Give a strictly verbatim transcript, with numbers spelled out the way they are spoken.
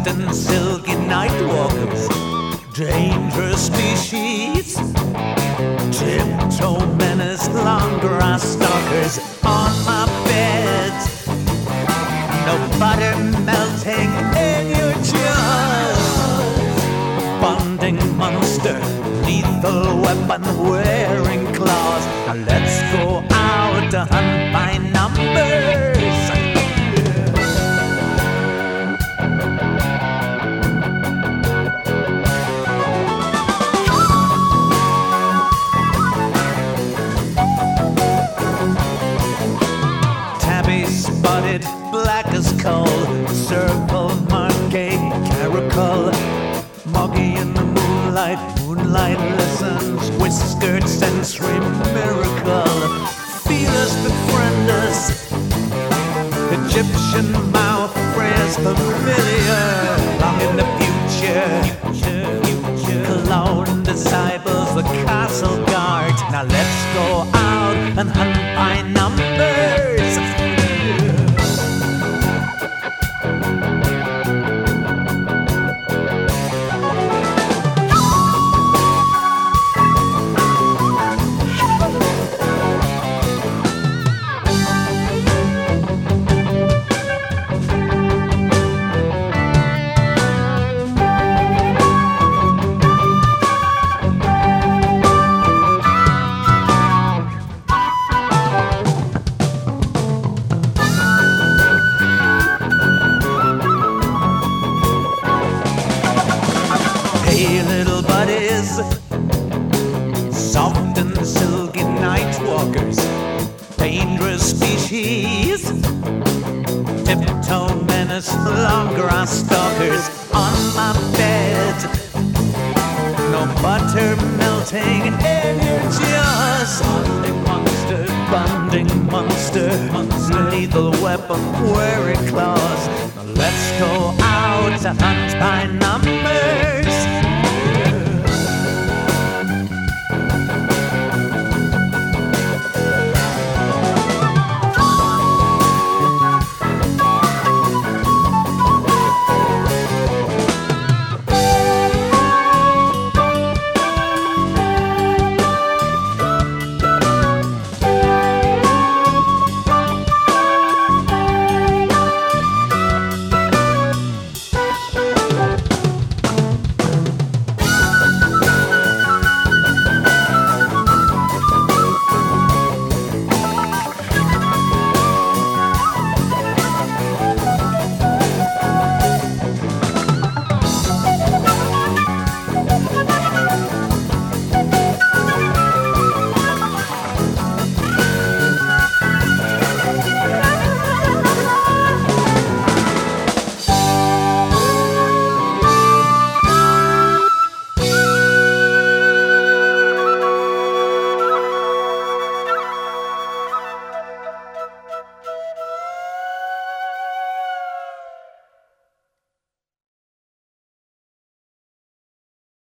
and silky night walkers, dangerous species. Tiptoe menace, long grass stalkers on my bed. No butter melting in your jaws. Bonding monster, lethal weapon wearing claws. Now let's go out to hunt by numbers. Spotted, black as coal, circle, marquee, caracal, muggy in the moonlight, moonlight listens, whiskered sensory miracle. Feel us, befriend us, Egyptian mouth phrase familiar, long in the future, cologne disciples, the castle guards. Now let's go out and hunt by numbers. Hey little buddies, soft and silky night walkers, dangerous species. Tiptoe menace, long grass stalkers on my bed. No butter melting in your jaws. Bonding monster, bonding monster, lethal weapon wearing claws. Now let's go out to hunt by numbers.